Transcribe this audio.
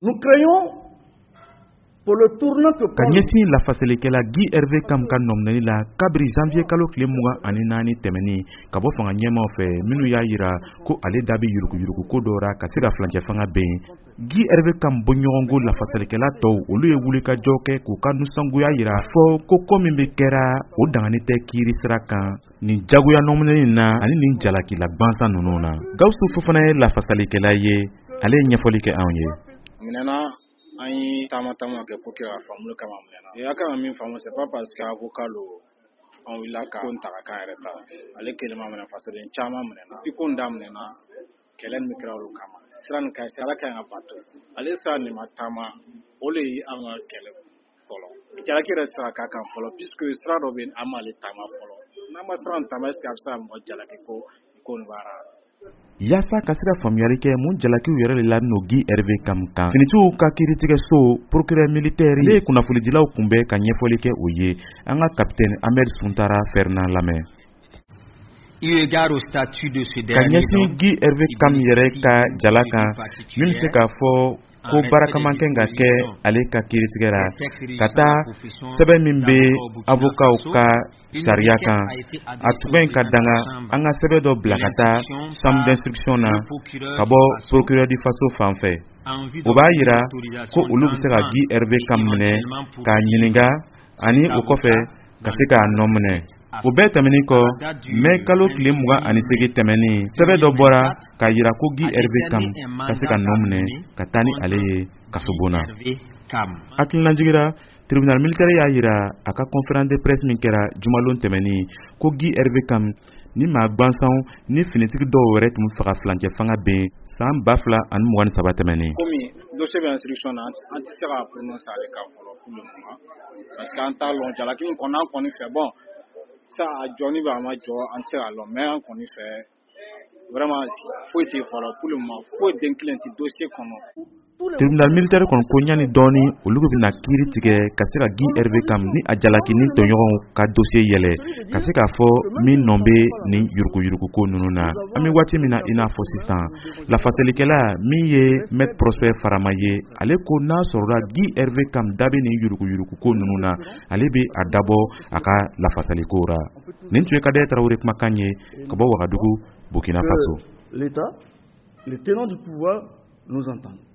Nous craignons pour le tournant que Kanyesi la faselikela Guy Hervé Kam ka nomnani la kabri janvier kalo kile muga ani nani temeni kabo fanga nyema fe minu ya yira ko ale dabi yuruku ko dora ka sira flanke fanga be Guy Hervé Kam bonyorongo la faselikela to olu ye wuli ka joke ko ka nusangu ya yira fo ko komi be kera o dangani te kiri siraka ni jaguya nomnani na ani ni jalaki la gbansa nununa Gawsu Fofana la faselikela ye ale nyefoli ke anye Aïe, tama ke pour que la famille kama mena. Et aka min famo c'est pas parce que avocat lo on wila ka on taraka reta. Ale kelema mena faso den chama mena. Iko ndam mena kelen mikra lo kama. Sran ka sala ka ngapato. Ale sa ni matama ole anga kele folo. Jala ki resta ka kan folo puisque sra do ben amale tama folo. Na ma sran tama est absa mo jala ke ko nvara. Yasa kasira famiyari ke mun jalaki yɛrɛ le la no Guy Hervé Kam kan finitiw ka kiritigɛ so procureur militaire le kunnafonidilaw kunbɛ ka ɲɛfɔli kɛ o ye an ka capitaine Ahmed Suntara Fernand lamɛn ka ɲɛsin Guy Hervé Kam yɛrɛ ka jala kan min se k'a fɔ ko baarakamakɛ ka kɛ ale ka kiritigɛra ka taa sɛbɛn min bɛ avocaw ka sariya kan a tugɛn ka danga an ka sɛbɛn dɔ bila ka taa chambre d'instruction na ka bɔ procureur di faso fan fɛ o b'a yira ko olu bɛ se ka Guy Hervé Kam minɛ k'a ɲininka ani o kɔfɛ ka se k'a nɔ minɛ o bɛɛ tɛmɛnen kɔ mai kalo tile 28 tɛmɛnen sɛbɛn dɔ bɔra k'a yira ko Guy Hervé Kam ka se ka nɔ minɛ ka taa ni ale ye kasobon na hakilinajigira tribunal militaire y'a yira a ka conférence de presse min kɛra jumalon tɛmɛnen ko Guy Hervé Kam ni maa gbansanw ni finitigi dɔw wɛrɛ tun faga flancɛ fanga ben san 2023 tɛmɛnen komi dossier bɛ instruction na an tɛ se ka prononcer ale kan fɔlɔ pour le moment parce que an t'a lɔn jalaki min kɔni an kɔni fɛ bon ça a jɔni bɛ a ma jɔ an tɛ se k'a lɔn mais an kɔni fɛ vraiment foyi tɛ fɔlɔ pour le moment foyi den kelen tɛ dossier kɔnɔ. Tribunal militaire kon ko ɲani dɔɔni olu bɛna kiiri tigɛ ka se ka Guy Hervé Kam ni a jalaki ni tɔɲɔgɔnw ka dossier yɛlɛ ka se k'a fɔ min nɔ bɛ ni yuruku ko ninnu na an bɛ waati min na i n'a fɔ sisan lafasalikɛla min ye Maître Prosper Farama ye ale ko n'a sɔrɔla Guy Hervé Kam da bɛ ni yuruku ko ninnu na ale bɛ a dabɔ a ka lafasaliko ra nin tun ye Kadaye Tarawele kumakan ye ka bɔ Wagadugu Burkina Faso. L'État, les tenants du pouvoir nous entendent.